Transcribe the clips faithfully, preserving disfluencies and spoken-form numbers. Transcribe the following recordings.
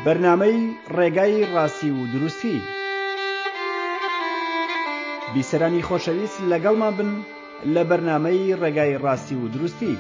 بەرنامەی ڕێگای ڕاستی و دروستی. بیسەرانی خۆشەویست لەگەڵمان بن لە بەرنامەی ڕێگای ڕاستی و دروستی.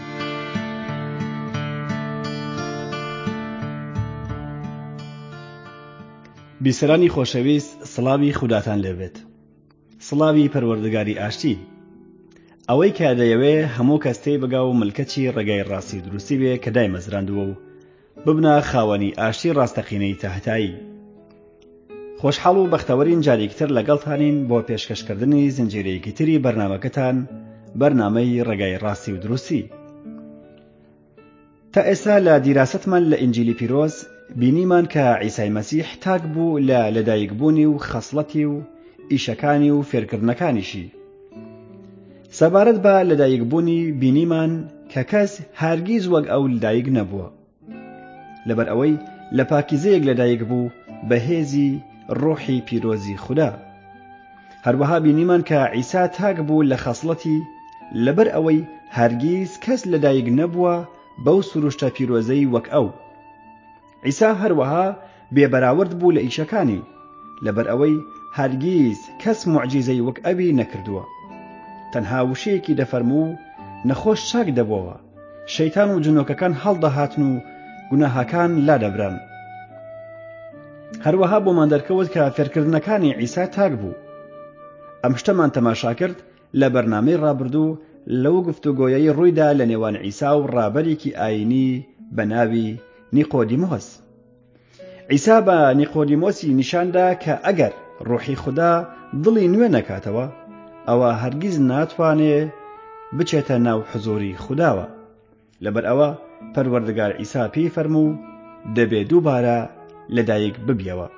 بیسەرانی خۆشەویست، سڵاوی خوداتان لێبێت. سڵاوی پەروەردگاری ئاشتی. ئەوەی کە دەیەوێ هەموو کەس تێی بگا و ملکەتی ڕێگای ڕاستی دروستی بێ کە دایمەزراندووە و ببنە خاوەنی ئاشتی ڕاستەقینەی تاهتایی. خۆشحاڵ و بەختەوەرین جارێکتر لەگەڵتانین بۆ پێشکەشکردنی زنجیرەیەکی تری بەرنامەکەتان، بەرنامەی ڕێگای ڕاستی و دروستی. تا ئێستا لە دیراستمان لە ئینجیلی پیرۆز بینیمان کە عیسای مەسیح تاک بوو لە لەدایکبوونی و خەسڵەتی و ئیشەکانی و فێرکردنەکانیشی. سەبارەت بە لەدایکبوونی بینیمان کە کەس هەرگیز وەک ئەو لەدایک نەبووە، لەبەر ئەوەی لە پاکیزەیەک لەدایک بوو بە هێزی ڕۆحی پیرۆزی خوددا. هەروەها بینیمان کە عیسا تاک بوو لە خەسڵەتی لەبەر ئەوەی هەرگیز کەس لەدایک نەبووە بەو سروشتە پیرۆزەی وەک ئەو. عیسا هەروەها بێبەراورد بوو لە ئیشەکانی لەبەر ئەوەی هەرگیز کەس موعجیزەی وەک ئەوی نەکردووە. تەنها وشەیەکی دەفەرموو نەخۆش چاک دەبووەوە، شەیتان و جنۆکەکان هەڵدەهاتن و گوناهاکان لادەبران. هەروەها بۆمان دەرکەوت کە فێرکردنەکانی عیسا تاک بوو. ئەم شتەمان تەماشا کرد لە بەرنامەی ڕابردوو لەو گفتوگۆیەی ڕوویدا لە نێوان عیسا و ڕابەرێکی ئاینی بە ناوی نیقۆدیمۆس. عیسا بە نیقۆدیمۆسی نیشاندا کە ئەگەر ڕۆحی خوددا دڵی نوێ نەکاتەوە، ئەوە هەرگیز ناتوانێ بچێتە ناو حزوری خودداوە. لەبەر ئەوە پەروەردگار عیسا پێی فەرموو دەبێت دووبارە لەدایک ببیەوە.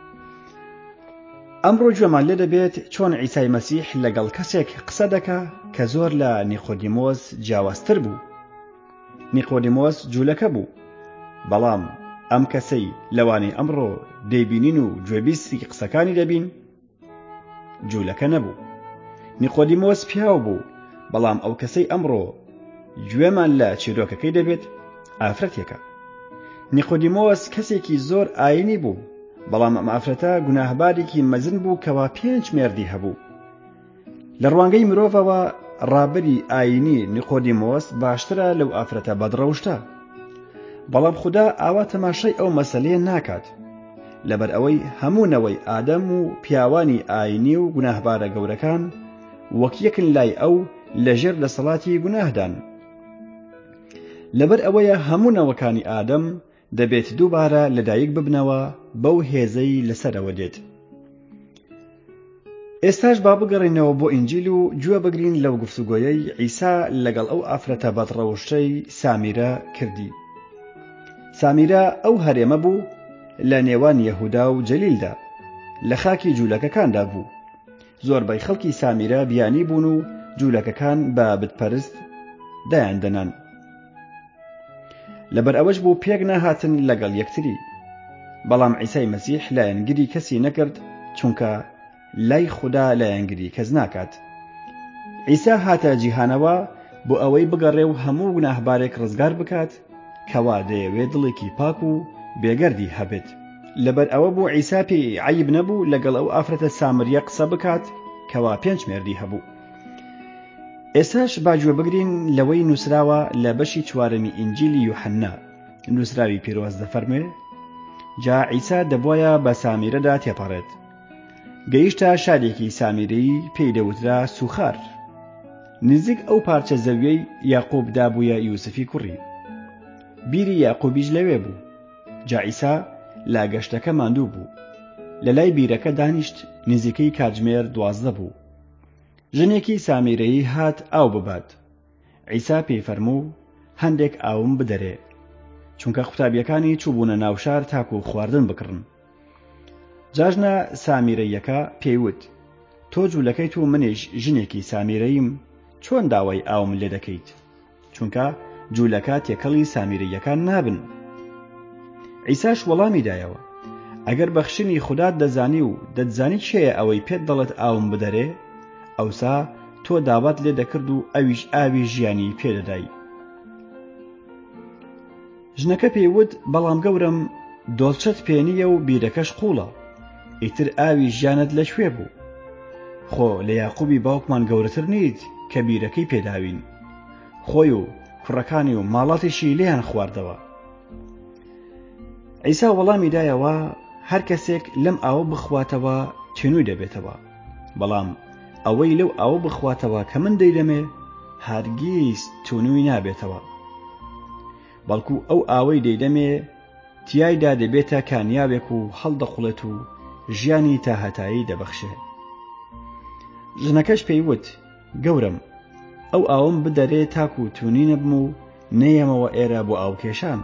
ئەمڕۆ گوێمان لێ دەبێت چۆن عیسای مەسیح لەگەڵ کەسێک قسە دەکا کە زۆر لە نیقۆدیمۆس جیاوازتر بوو. نیقۆدیمۆس جوولەکە بوو، بەڵام ئەم کەسەی لەوانەی ئەمڕۆ دەیبینین و گوێبیستی قسەکانی دەبین جوولەکە نەبوو. نیقۆدیمۆس پیاو بوو، بەڵام ئەو کەسەی ئەمڕۆ گوێمان لە چیرۆکەکەی دەبێت ئافرەتێکە. نیقۆدیمۆس کەسێکی زۆر ئاینی بوو، بەڵام ئەم ئافرەتە گوناهبارێکی مەزن بوو کەوا پێنج مێردی هەبوو. لە ڕوانگەی مرۆڤەوە ڕابەری ئاینی نیقۆدیمۆس باشترە لەو ئافرەتە بەدڕەوشتە. بەڵام خوددا ئاوا تەماشای ئەو مەسەلەیە ناکات، لەبەر ئەوەی هەموونەوەی ئادەم و پیاوانی ئاینی و گوناهبارە گەورەکان وەک یەکن لای ئەو لەژێر دەسەڵاتی گوناهدان. لەبەر ئەوەیە هەموونەوەکانی ئادەم دەبێت دووبارە لەدایک ببنەوە بەو هێزەی لەسەرەوە دێت. ئێستاش با بگەڕێنەوە بۆ ئینجیل و گوێ بگرین لەو گفتوگۆیەی عیسا لەگەڵ ئەو ئافرەتە بەدڕەوشتەی سامیرە کردی. سامیرە ئەو هەرێمە بوو لە نێوان یەهودا و جەلیلدا، لە خاکی جوولەکەکاندا بوو. زۆربەی خەڵکی سامیرە بیانی بوون و جوولەکەکان بە بتپەرست دایاندەنان. لەبەر ئەوەش بوو پێک ناهاتن لەگەڵ یەکتری. بەڵام عیسای مەسیح لایەنگری کەسی نەکرد، چونکە لای خوددا لایەنگری کەس ناکات. عیسا هاتە جیهانەوە بۆ ئەوەی بگەڕێ و هەموو گوناهبارێک ڕزگار بکات کەوا دەیەوێت دڵێکی پاک و بێگەردی هەبێت. لەبەر ئەوە بوو عیسا پێی عەیب نەبوو لەگەڵ ئەو ئافرەتە سامریە قسە بکات کەوا پێنج مێردی هەبوو. ئێستاش با گوێ بگرین لەوەی نووسراوە لە بەشی چوارەمی ئینجیلی یوحەنا. نووسراوی پیرۆز دەفەرمێ جا عیسا دەبوایە بە سامیرەدا تێپەڕێت. گەیشتە شارێکی سامیرەیی پێی دەوترا سوخار. نزیک ئەو پارچە زەویەی یاقوب دابوویە یوسفی کوڕی. بیری یاقوبیش لەوێ بوو. جا عیسا لا گەشتەکە ماندوو بوو. لە لای بیرەکە دانیشت، نزیکەی کاتژمێر دوازدە بوو. ژنێکی سامیرەیی هات ئاو ببات. عیسا پێی فەرموو هەندێک ئاوم بدەرێ، چونکە قوتابیەکانی چووبوونە ناوشار تاکو خواردن بکڕن. جاژنە سامیرەیەکە پێیوت تۆ جوولەکەیت و منیش ژنێکی سامیرەیم، چۆن داوای ئاوم لێ دەکەیت؟ چونکە جوولەکە تێکەڵی سامیرەیەکان نابن. عیساش وەڵامی دایەوە ئەگەر بەخشنی خوددات دەزانی و دەتزانی چێە ئەوەی پێت دەڵێت ئاوم بدەرێ، ئەوسا تۆ داوات لێ دەکرد و ئەویش ئاوی ژیانی پێدەدای. ژنەکە پێیوت بەڵام گەورم دۆڵچەت پێنیە و بیرەکەش قوڵە، ئیتر ئاوی ژیانت لەکوێ بوو؟ خۆ لە یاقوبی باوکمان گەورەتر نیت کە بیرەکەی پێداوین، خۆی و کوڕەکانی و ماڵاتیشی لێیان خواردەوە. عیسا وەڵامی دایەوە هەر کەسێک لەم ئاوە بخواتەوە تینووی دەبێتەوە، بەڵام ئەوەی لەو ئاوە بخواتەوە کە من دەیدەمێ هەرگیز تونووی نابێتەوە، بەڵکو ئەو ئاوەی دەیدەمێ تیایدا دەبێتە کامیابێک و هەڵدەقوڵێت و ژیانی تا هەتایی دەبەخشێ. ژنەکەش پێیوت: گەورم، ئەو ئاوم بدەرێ تاکو تونی نەبم و نەیەمەوە ئێرە بۆ ئاوکێشان.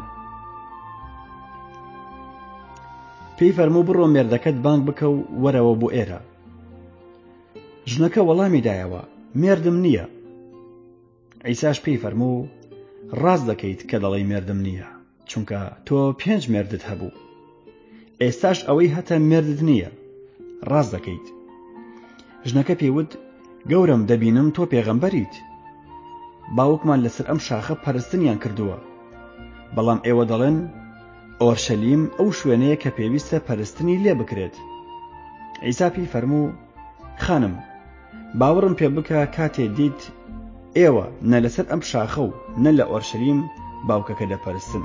پێی فەرموو: بڕۆ مێردەکەت بانگ بکە و وەرەوە بۆ ئێرە. ژنەکە وەڵامی دایەوە: مێردم نییە. عیساش پێی فەرموو: ڕاست دەکەیت کە دەڵێی مێردم نییە، چونکە تۆ پێنج مێردت هەبوو، ئێستاش ئەوەی هەتە مێردت نییە، ڕاست دەکەیت. ژنەکە پێیوت: گەورم، دەبینم تۆ پێغەمبەریت. باوکمان لەسەر ئەم شاخە پەرستنیان کردووە، بەڵام ئێوە دەڵێن ئۆرشەلیم ئەو شوێنەیە کە پێویستە پەرستنی لێ بکرێت. عیسا پێی فەرموو: خانم، باوەڕم پێ بکە کاتێ دیت ئێوە نە لەسەر ئەم شاخە و نە لە ئۆرشەلیم باوکەکە دەپەرستن.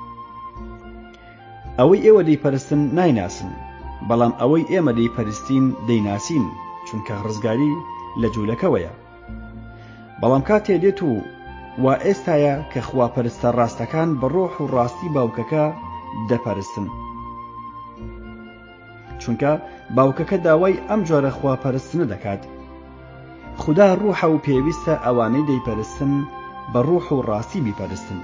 ئەوەی ئێوە دەیپەرستن نایناسن، بەڵام ئەوەی ئێمە دەیپەرستین دەیناسین، چونکە ڕزگاری لە جوولەکەوەیە. بەڵام کاتێ دێت و وا ئێستایە کە خواپەرستە ڕاستەکان بە ڕۆح و ڕاستی باوکەکە دەپەرستن، چونکە باوکەکە داوای ئەم جۆرە خواپەرستنە دەکات. خوددا ڕوحە و پێویستە ئەوانەی دەیپەرستن بە ڕوح و ڕاستی بیپەرستن.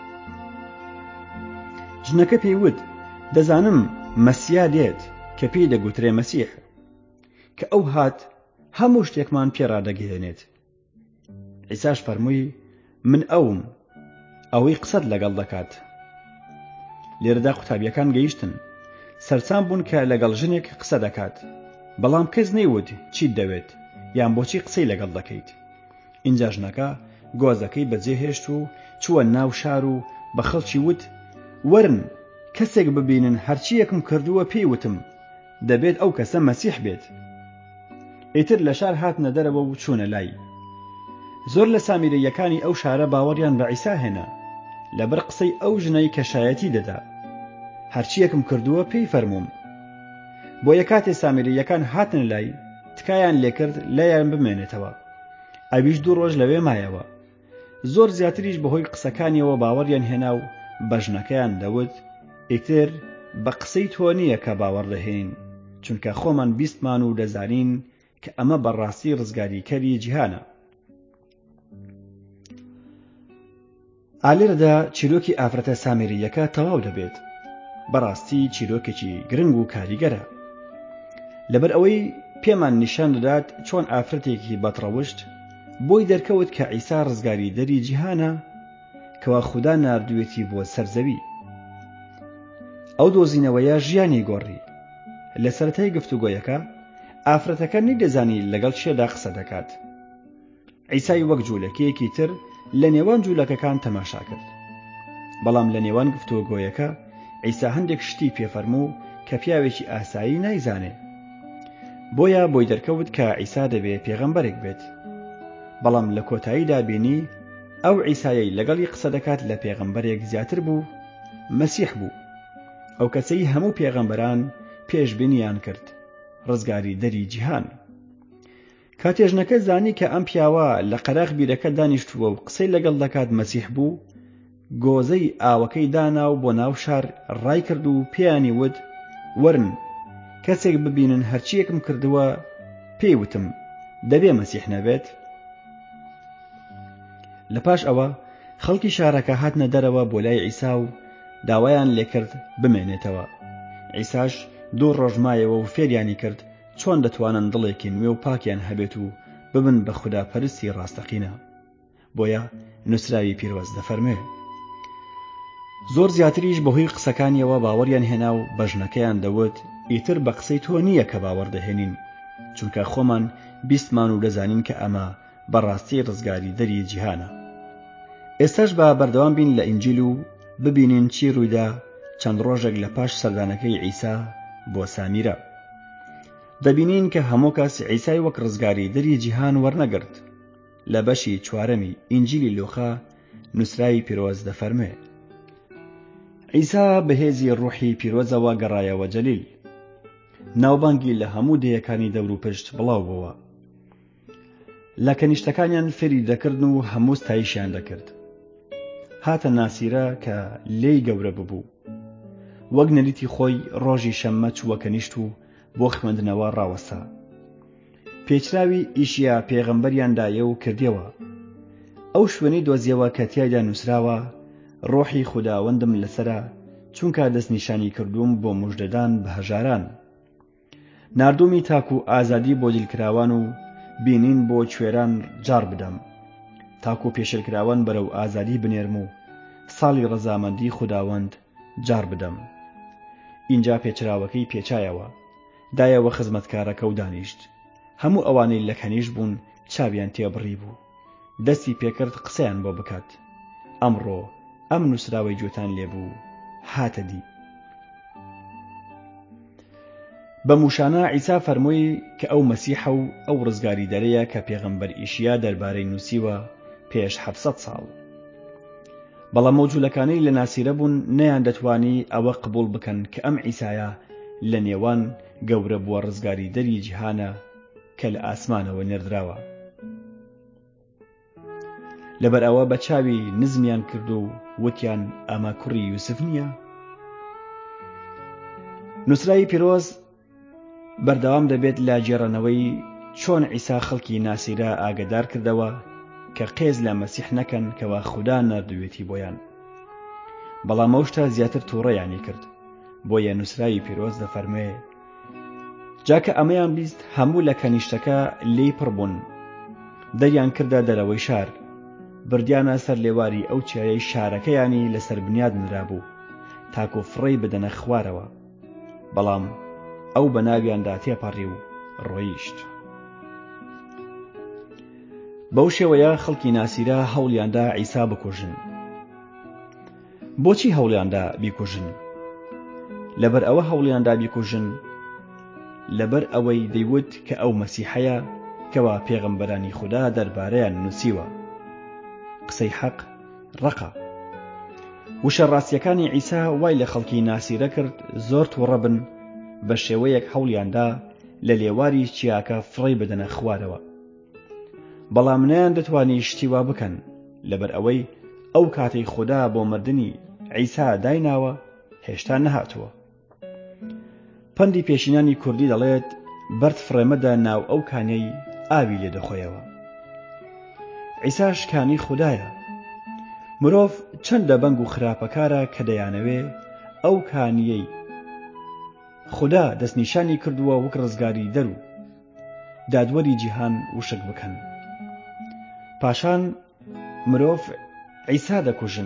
ژنەکە پێیوت: دەزانم مەسیا دێت کە پێی دەگوترێ مەسیح، کە ئەو هات هەموو شتێکمان پێڕادەگەێنێت. عیساش فەرمووی: من ئەوم، ئەوەی قسەت لەگەڵ دەکات. لێرەدا قوتابیەکان گەیشتن، سەرسام بوون کە لەگەڵ ژنێک قسە دەکات، بەڵام کەس نەیوت چیت دەوێت یان بۆچی قسەی لەگەڵ دەکەیت. اینجا ژنەکە گۆزەکەی بەجێهێشت و چووە ناو شار و بە خەڵکی وت: وەرن کەسێک ببینن هەرچیەکم کردووە پێی وتم، دەبێت ئەو کەسە مەسیح بێت. ئیتر لە شار هاتنە دەرەوە و چوونە لای. زۆر لە سامیرەیەکانی ئەو شارە باوەڕیان بە عیسا هێنا لەبەر قسەی ئەو ژنەی کە شایەتی دەدا: هەرچیەکم کردووە پێی فەرمووم. بۆ یە کاتێ سامیرەیەکان هاتن لای، تکایان لێکرد لایان بمێنێتەوە. ئەویش دوو ڕۆژ لەوێ مایەوە. زۆر زیاتریش بەهۆی قسەکانیەوە باوەڕیان هێنا و بە ژنەکەیان دەوت: ئیتر بە قسەی تۆ نییە کە باوەڕ دەهێن، چونکە خۆمان بیستمان و دەزانین کە ئەمە بەڕاستی ڕزگاریکەری جیهانە. ئالێرەدا چیرۆکی ئافرەتە سامێریەکە تەواو دەبێت. بەڕاستی چیرۆکێکی گرنگ و کاریگەرە، لەبەر ئەوەی پێمان نیشان دەدات چۆن ئافرەتێکی بەدڕەوشت بۆی دەرکەوت کە عیسا ڕزگاری دەری جیهانە کەوا خوددا ناردوێتی بۆ سەرزەوی. ئەو دۆزینەوەیە ژیانی گۆڕی. لە سەرەتای گفتوگۆیەکە ئافرەتەکە نەیدەزانی لەگەڵ چێدا قسە دەکات. عیسای وەک جوولەکەیەکی تر لە نێوان جوولەکەکان تەماشا کرد، بەڵام لە نێوان گفتوگۆیەکە عیسا هەندێک شتی پێفەرموو کە پیاوێکی ئاسایی نایزانێ. بۆیە بۆی دەرکەوت کە عیسا دەبێت پێغەمبەرێک بێت، بەڵام لە کۆتاییدا بینی ئەو عیسایەی لەگەڵی قسە دەکات لە پێغەمبەرێک زیاتر بوو، مەسیح بوو، ئەو کەسەی هەموو پێغەمبەران پێشبینیان کرد، ڕزگاری دەری جیهان. کاتێژنەکە زانی کە ئەم پیاوە لە قەراغ بیرەکە دانیشتووە و قسەی لەگەڵ دەکات مەسیح بوو، گۆزەی ئاوەکەی دانا و بۆ ناو شار ڕای کرد و پێیانی وت: وەرن کەسێک ببینن هەرچیەکم کردووە پێی وتم، دەبێ مەسیح نەبێت. لە پاش ئەوە خەڵکی شارەکە هاتنە دەرەوە بۆ لای عیسا و داوایان لێکرد بمێنێتەوە. عیساش دوو ڕۆژ مایەوە و فێریانی کرد چۆن دەتوانن دڵێکی نوێ و پاکیان هەبێت و ببن بە خوداپەرستی ڕاستەقینە. بۆیە نووسراوی پیرۆز دەفەرمێ: زۆر زیاتریش بەهۆی قسەکانیەوە باوەڕیان هێنا و بە ژنەکەیان دەوت: ئیتر بە قسەی تۆ نییە کە باوەڕ دەهێنین، چونکە خۆمان بیستمان و دەزانین کە ئەمە بەڕاستی ڕزگاری دەری جیهانە. ئێستاش بە بەردەوام بین لە ئینجیل و ببینین چی ڕوویدا چەند ڕۆژێک لە پاش سەردانەکەی عیسا بۆ سامیرە. دەبینین کە هەموو کەس عیسای وەک ڕزگاری دەری جیهان وەرنەگرت. لە بەشی چوارەمی ئینجیلی لوقا نووسراوی پیرۆز دەفەرمێ: عیسا بەهێزی ڕوحی پیرۆزەوە گەڕایەوە جەلیل، ناوبانگی لە هەموو دەیەکانی دەور و پشت بڵاو بووە. لە کەنیشتەکانیان فێری دەکردن و هەموو ستایشیان دەکرد. هاتە ناسیرە کە لێی گەورە ببوو، وەک نەریتی خۆی ڕۆژی شەممە چووە کەنیشت و بۆ خوێندنەوە ڕاوەستا. پێچراوی ئیشیا پێغەمبەریاندایە و کردیەوە. ئەو شوێنەی دۆزیەوە کە تیایدا نووسراوە: ڕۆحی خوداوەندم لەسرە، چونکە دەستنیشانی کردووم بۆ موژدەدان بە هەژاران. ناردومی تاک و ئازادی بۆ دیلکراوان و بینین بۆ کوێران جار بدەم، تاک و پێشێلکراوان بەرەو ئازادی بنێرم و ساڵی ڕەزامەندی خوداوەند جار بدەم. اینجا پێچراوەکەی پێچایەوە، دایەوە خزمەتکارەکە و دانیشت. هەموو ئەوانەی لە کەنیش بوون چاویان تێبڕی بوو، دەستی پێکرد قسەیان بۆ بکات. ئەمڕۆ ئەم نووسراوەی گوێتان لێبوو هاتە دی. بە موشانە عیسا فەرمووی کە ئەو مەسیحە و ئەو ڕزگاری دەرەیە کە پێغەمبەر ئیشیا دەربارەی نووسیوە پێش حەڤسەد ساڵ. بەڵام مەوجولەکانەی لە ناسیرە بوون نەیان دەتوانی ئەوە قبول بکەن کە ئەم عیسایە لە نێوان گەورە بووە ڕزگاری دەری جیهانە کە لە ئاسمانەوە نێردراوە. لەبەر ئەوە بە چاوی نزمیان کرد و وتیان ئەمە کوڕی یوسف نییە؟ نووسراوی پیرۆز بەردەوام دەبێت لە جێڕانەوەی چۆن عیسا خەڵکی ناسیرە ئاگدار کردەوە کە قێز لە مەسیح نەکەن کەوا خوددا نردوێتی بۆیان. بەڵام ئەو شتە زیاتر تووڕەیانی کرد. بۆیە نووسراوی پیرۆز دەفەرمێ: جاکە ئەمەیان بیست هەموو لە کەنیشتەکە لێی پڕ بوون، دەریان کردە دەرەوەی شار، بردیانە سەر لێواری ئەو چیایەی شارەکەیانی لەسەر بنیاد نرابوو، تاکو فڕی بدەنە خوارەوە. بەڵام ئەو بە ناویاندا تێپەڕی و ڕۆیشت. بەو شێوەیە خەڵکی ناسیرە هەوڵیاندا عیسا بکوژن. بۆچی هەوڵیاندا بیکوژن؟ لەبەر ئەوە هەوڵیاندا بیکوژن لەبەر ئەوەی دەیوت کە ئەو مەسیحەیە کەوا پێغەمبەرانی خوددا دەربارەیان نووسیوە. قسەی حەق ڕقە. وشە ڕاستیەکانی عیسا وای لە خەڵکی ناسیرە کرد زۆر تووڕە بن بە شێوەیەک هەوڵیاندا لە لێواری چیاکە فڕی بدەنە خوارەوە. بەڵام نەیان دەتوانی شتیوا بکەن لەبەر ئەوەی ئەو کاتەی خوددا بۆ مردنی عیسا دایناوە هێشتا نەهاتووە. پەندی پێشینانی کوردی دەڵێت بەرد فڕێمەدا ناو ئەو کانەی ئاوی لێ دەخۆیەوە. عیساش کانی خوددایە. مرۆڤ چەندە بەنگ و خراپەکارە کە دەیانەوێ ئەو کانیەی خوددا دەستنیشانی کردووە وەک ڕزگاری دەر و دادوەری جیهان وشک بکەن. پاشان مرۆڤ عیسا دەکوژن.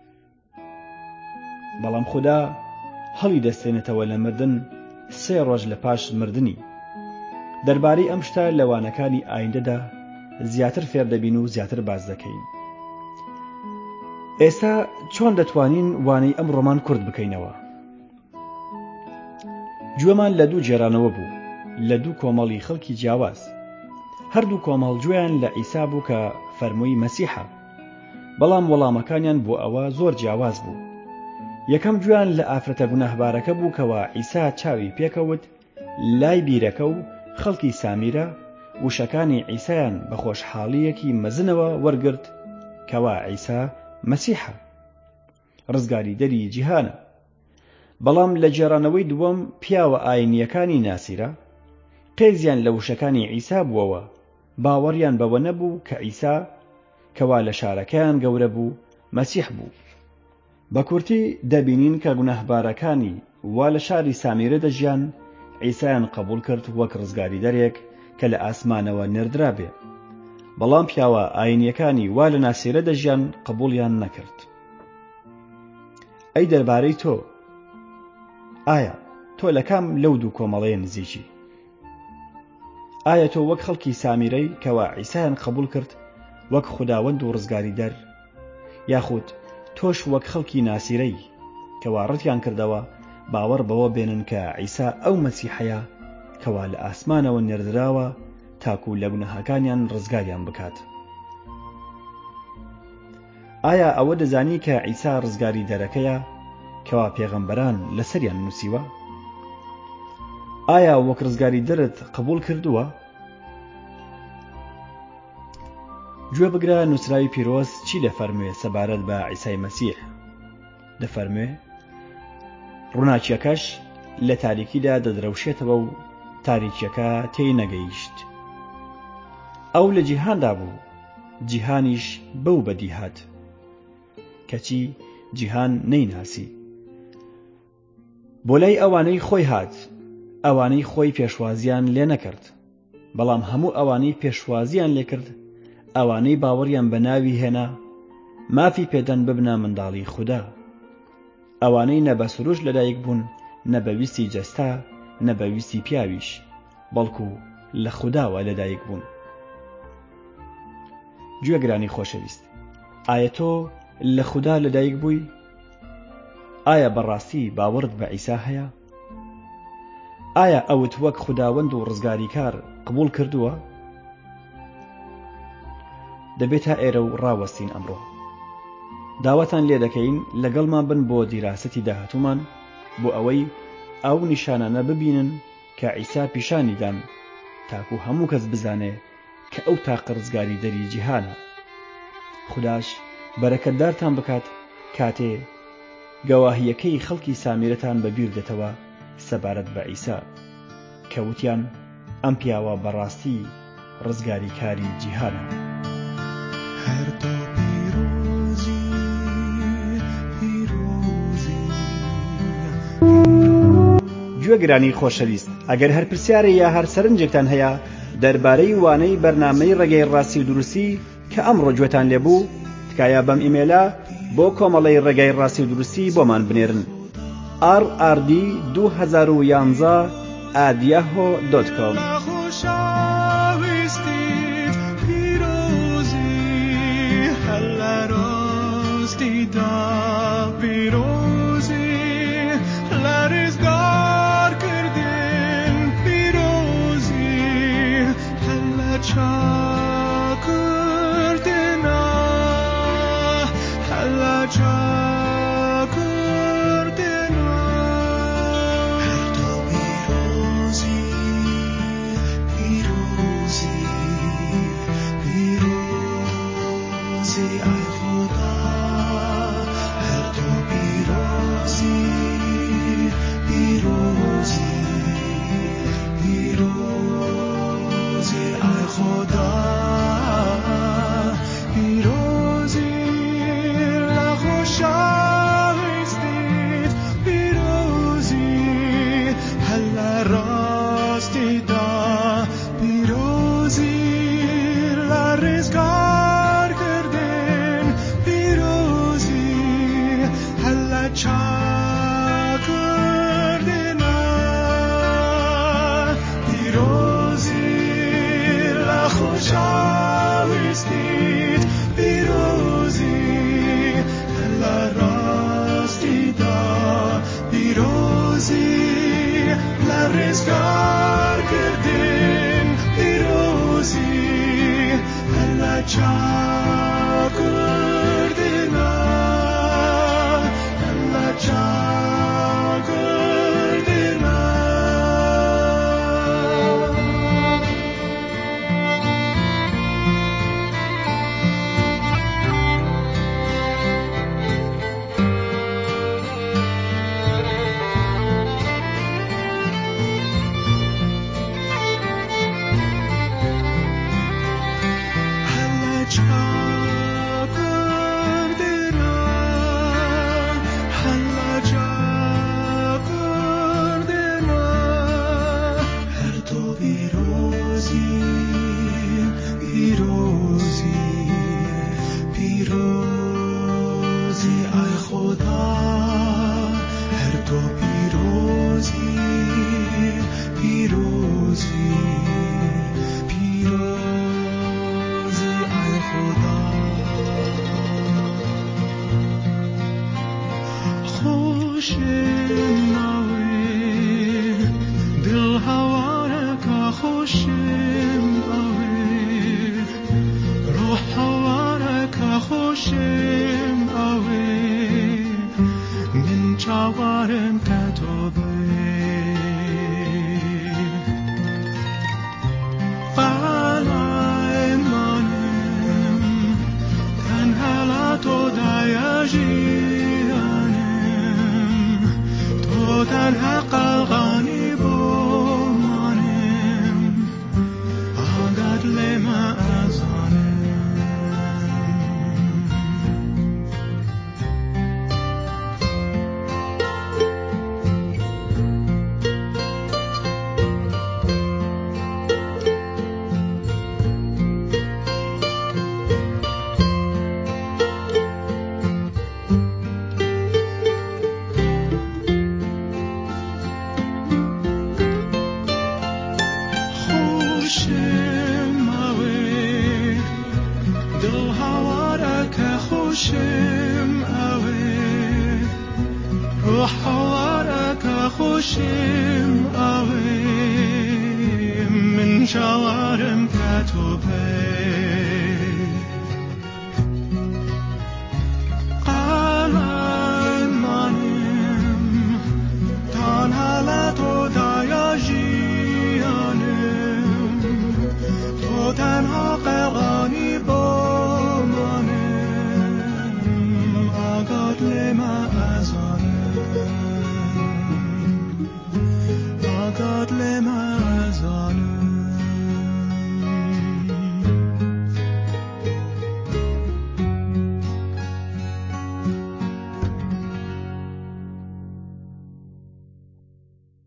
بەڵام خوددا هەڵی دەستێنێتەوە لە مردن سێ ڕۆژ لە پاش مردنی. دەربارەی ئەم شتە لەوانەکانی ئایندەدا زیاتر فێر دەبین و زیاتر باز دەکەین. ئێستا چۆن دەتوانین وانەی ئەم ڕۆمان کورد بکەینەوە؟ گوێمان لە دوو جێرانەوە بوو، لە دوو کۆمەڵی خەڵکی جیاواز. هەردوو کۆمەڵ گوێیان لە عیسا بوو کە فەرمووی مەسیحە، بەڵام وەڵامەکانیان بۆ ئەوە زۆر جیاواز بوو. یەکەم گوێیان لە ئافرەتە گوناهبارەکە بوو کەوا عیسا چاوی پێکەوت لای بیرەکە و خەڵکی سامیرە وشەکانی عیسایان بە خۆشحاڵیەکی مەزنەوە وەرگرت کەوا عیسا مەسیحە، ڕزگاری دەری جیهانە. بەڵام لە جێرانەوەی دووەم پیاوە ئاینیەکانی ناسیرە قێزیان لە وشەکانی عیسا بووەوە، باوەڕیان بەوە نەبوو کە عیسا کەوا لە شارەکەیان گەورە بوو مەسیح بوو. بە کورتی دەبینین کە گوناهبارەکانی وا لە شاری سامیرە دەژیان عیسایان قبول کرد وەک ڕزگاری دەرێک کە لە ئاسمانەوە نێردرا بێ، بەڵام پیاوە ئاینیەکانی وا لە ناسیرە دەژیان قبولیان نەکرد. ئەی دەربارەی تۆ، ئایا تۆ لە کام لەو دوو کۆمەڵەیە نزیکی؟ ئایا تۆ وەک خەڵکی سامیرەی کەوا عیسایان قبول کرد وەک خوداوەند و ڕزگاری دەر، یاخود تۆش وەک خەڵکی ناسیرەی کەوا ڕەتیان کردەوە باوەڕ بەوە بێنن کە عیسا ئەو مەسیحەیە کەوا لە ئاسمانەوە نێردراوە تاکو لە گوناهەکانیان ڕزگاریان بکات. ئایا ئەوە دەزانی کە عیسا ڕزگاری دەرەکەیە کەوا پێغەمبەران لەسەریان نووسیوە؟ ئایا وەک ڕزگاری دەرت قبول کردووە؟ گوێ بگرە نووسراوی پیرۆز چی دەفەرموێ سەبارەت بە عیسای مەسیح. دەفەرموێ ڕووناکیەکەش لە تاریکیدا دەدرەوشێتەوە و تاریکیەکە تێی نەگەیشت. ئەو لە جیهاندا بوو، جیهانیش بەو بەدی هات، کەچی جیهان نەیناسی. بۆ لای ئەوانەی خۆی هات، ئەوانەی خۆی پێشوازیان لێ نەکرد، بەڵام هەموو ئەوانەی پێشوازیان لێکرد، ئەوانەی باوەڕیان بە ناوی هێنا، مافی پێدەن ببنە منداڵی خوددا. ئەوانەی نە بە سروش لەدایک بوون، نە بە ویستی جەستا، نە بە ویستی پیاویش، بەڵکو لە خودداوە لەدایک بوون. گوێگرانی خۆشەویست، ئایا تۆ لە خوددا لەدایک بووی؟ ئایا بەڕاستی باوەڕت بە عیسا هەیە؟ ئایا ئەوت وەک خوداوەند و ڕزگاریکار قبول کردووە؟ دەبێت تا ئێرە و ڕاوەستین ئەمڕۆ. داوەتان لێ دەکەین لەگەڵمان بن بۆ دیراسەتی داهاتوومان بۆ ئەوەی ئەو نیشانانە ببینن کە عیسا پیشانیدان تاکو هەموو کەس بزانێ کە ئەو تاقە ڕزگاری دەری جیهانە. خوداش بەرەکەتدارتان بکات کاتێ گەواهیەکەی خەڵکی سامیرەتان بەبیر دێتەوە سەبارەت بە عیسا کە وتیان ئەم پیاوە بەڕاستی ڕزگاری کاری جیهانە. هەر تۆ پیرۆزی پیرۆزی. گوێگرانی خۆشەویست، ئەگەر هەر پرسیارە یا هەر سەرنجێکتان هەیە دەربارەی وانەی بەرنامەی ڕێگەی ڕاستی و دروستی کە ئەمڕۆ گوێتان لێبوو، تکایە بەم ئیمێلە بۆ کۆمەڵەی ڕێگای ڕاستی و دروستی بۆمان بنێرن آر آر دی دوو هەزار و یانزە ئات یاهۆ دۆت کۆم. خوشم آوی دل هواره که خوشم آوی روح هواره که خوشم آوی من چاوارم که تو بی قلعه منم تنها لا تو دایجیانم تو تنها قلقانی با منم آنقدر لما ازانم خوشم آوی دل هواره که خوشم آوی روح هواره که خوشم آوی من شوارم که تو پی